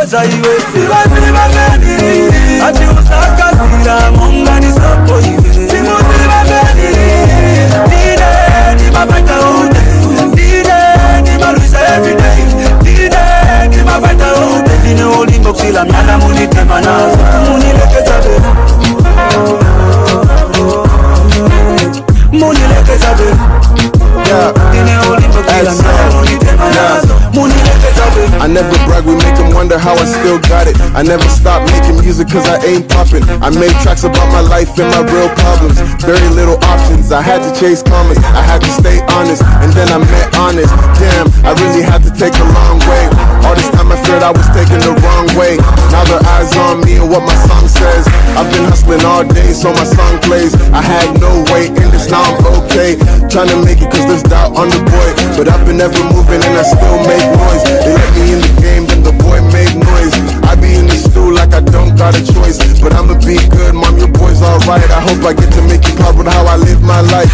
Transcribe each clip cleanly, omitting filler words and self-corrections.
soja iwe sibaziba gani ati usakazira monga ni sopo iwe simuziba gani dine ni mabata ude dine ni maluisa everyday dine ni mabata ude dine olimbo kusila mnyana munitema nazo munilekeza be munilekeza be dine olimbo kusila mnyana munitema nazo. I never brag, we make them wonder how I still got it. I never stop making music cause I ain't popping. I made tracks about my life and my real problems. Very little options, I had to chase commas. I had to stay honest, and then I met honest. Damn, I really had to take a long way. All this time I feared I was taking the wrong way. Now their eyes on me and what my song says. I've been hustling all day so my song plays. I had no way in this, now I'm okay. Trying to make it cause there's doubt on the boy. But I've been ever moving and I still make noise. They let me in the game, then the boy made noise. I be in the stool like I don't got a choice. But I'ma be good, mom, your boy's alright. I hope I get to make you proud with how I live my life.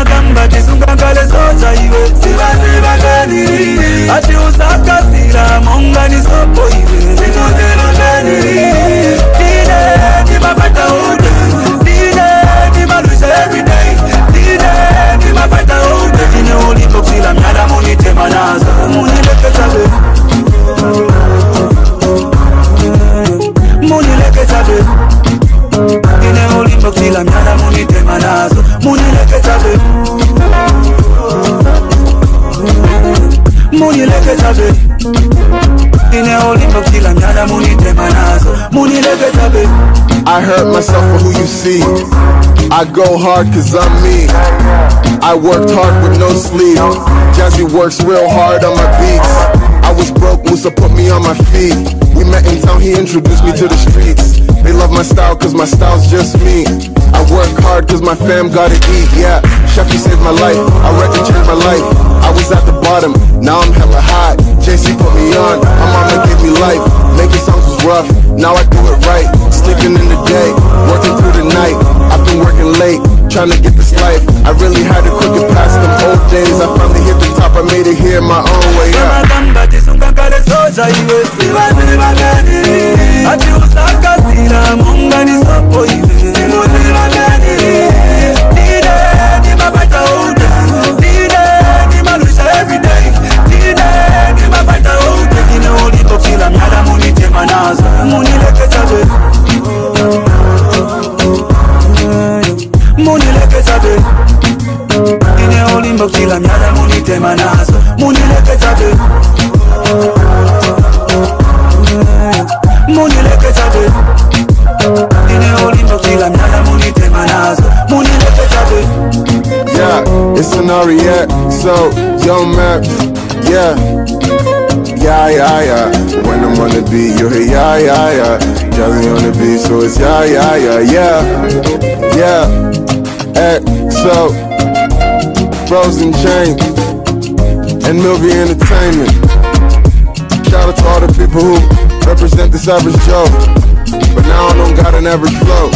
I hurt myself for who you see. I go hard cause I'm me. I worked hard with no sleep. Jazzy works real hard on my beats. I was broke, Musa put me on my feet. We met in town, he introduced me to the streets. They love my style cause my style's just me. I work hard cause my fam gotta eat, yeah. Chefy saved my life, I record changed my life. I was at the bottom, now I'm hella high. JC put me on, my mama gave me life. Making songs was rough, now I do it right. Sleeping in the day, working through the night. I've been working late, trying to get this life. I really had to quick it past them old days. I finally hit the top, I made it here my own way, yeah. Yeah, it's an Ariette, so young man, yeah. Yeah. When I'm on the beat, you hear yeah. Jazzy on the beat, so it's yeah. Hey, so Frozen Chain and Milby Entertainment. Shout out to all the people who represent this average Joe, but now I don't got an average flow.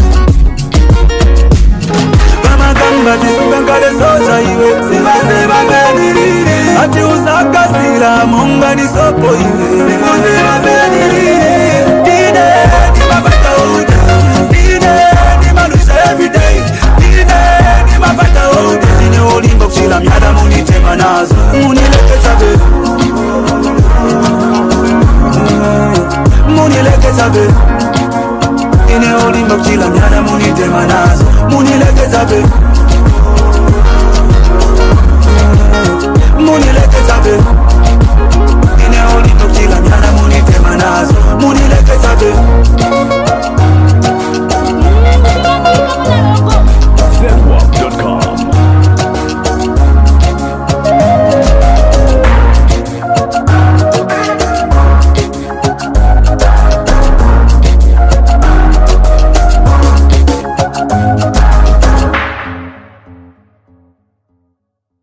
Ati usakasira monga ni sopo iwe